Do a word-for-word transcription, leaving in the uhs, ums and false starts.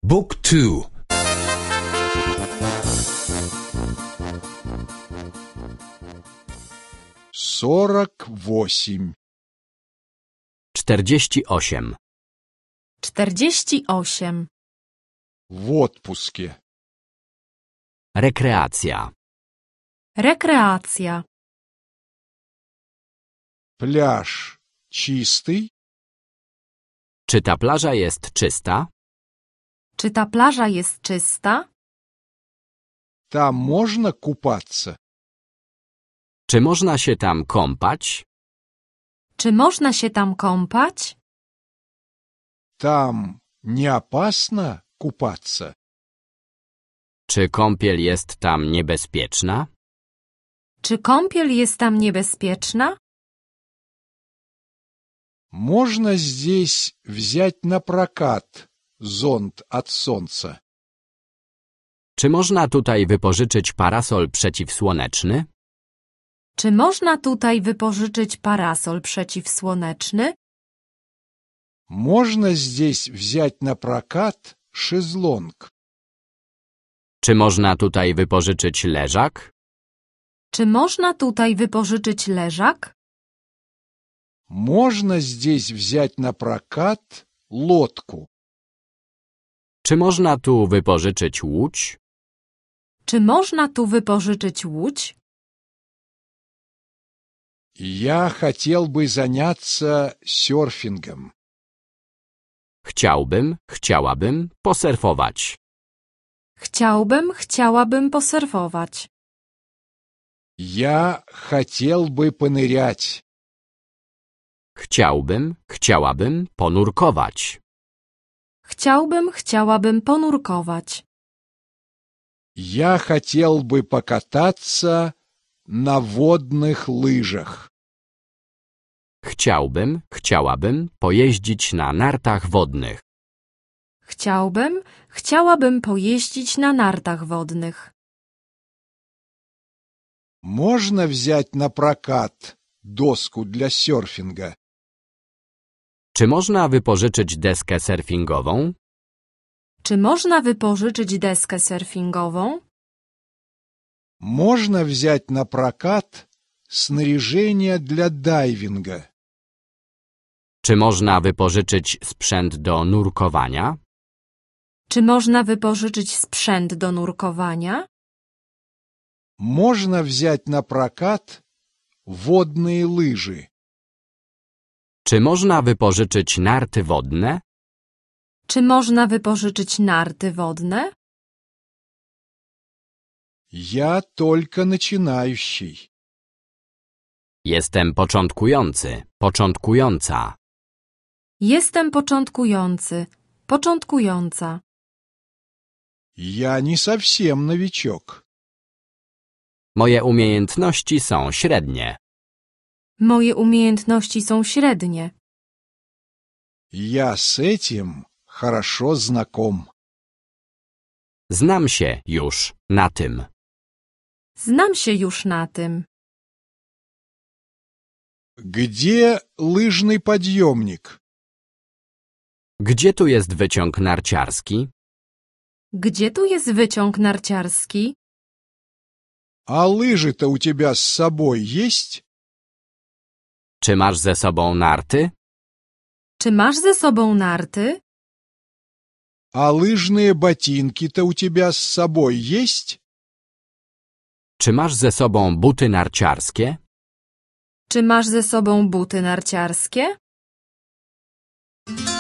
Book two. Сорок восемь. czterdzieści osiem. czterdzieści osiem. В отпуске. Rekreacja. Rekreacja. Пляж чистый? Czy ta plaża jest czysta? Czy ta plaża jest czysta? Там можно купаться? Czy można się tam kąpać? Czy można się tam kąpać? Там не опасно купаться? Czy kąpiel jest tam niebezpieczna? Czy kąpiel jest tam niebezpieczna? Можно здесь взять на прокат зонт от солнца? Czy można tutaj wypożyczyć parasol przeciwsłoneczny? Czy można tutaj wypożyczyć parasol przeciwsłoneczny? Можно здесь взять на прокат шезлонг? Czy można tutaj wypożyczyć leżak? Czy można tutaj wypożyczyć leżak? Можно здесь взять на прокат лодку? Czy można tu wypożyczyć łódź? Czy można tu wypożyczyć łódź? Я хотел бы заняться серфингом. Chciałbym, chciałabym posurfować. Chciałbym, chciałabym posurfować. Я хотел бы понырять. Chciałbym, chciałabym ponurkować. Chciałbym, chciałabym ponurkować. Я хотел бы покататься на водных лыжах. Chciałbym, chciałabym pojeździć na nartach wodnych. Chciałbym, chciałabym pojeździć na nartach wodnych. Можно взять на прокат доску для серфинга? Czy można wypożyczyć deskę surfingową? Czy można wypożyczyć deskę surfingową? Можно взять на прокат снаряжение для дайвинга? Czy można wypożyczyć sprzęt do nurkowania? Czy można wypożyczyć sprzęt do nurkowania? Можно взять на прокат водные лыжи? Czy można wypożyczyć narty wodne? Czy można wypożyczyć narty wodne? Я только начинающий. Jestem początkujący, początkująca. Jestem początkujący, początkująca. Я не совсем новичок. Moje umiejętności są średnie. Moje umiejętności są średnie. Я с этим хорошо знаком. Znam się już na tym. Znam się już na tym. Где лыжный подъемник? Gdzie tu jest wyciąg narciarski? Gdzie tu jest wyciąg narciarski? А лыжи-то у тебя с собой есть? Czy masz ze sobą narty? Czy masz ze sobą narty? А лыжные ботинки-то у тебя с собой есть? Czy masz ze sobą buty narciarskie? Czy masz ze sobą buty narciarskie?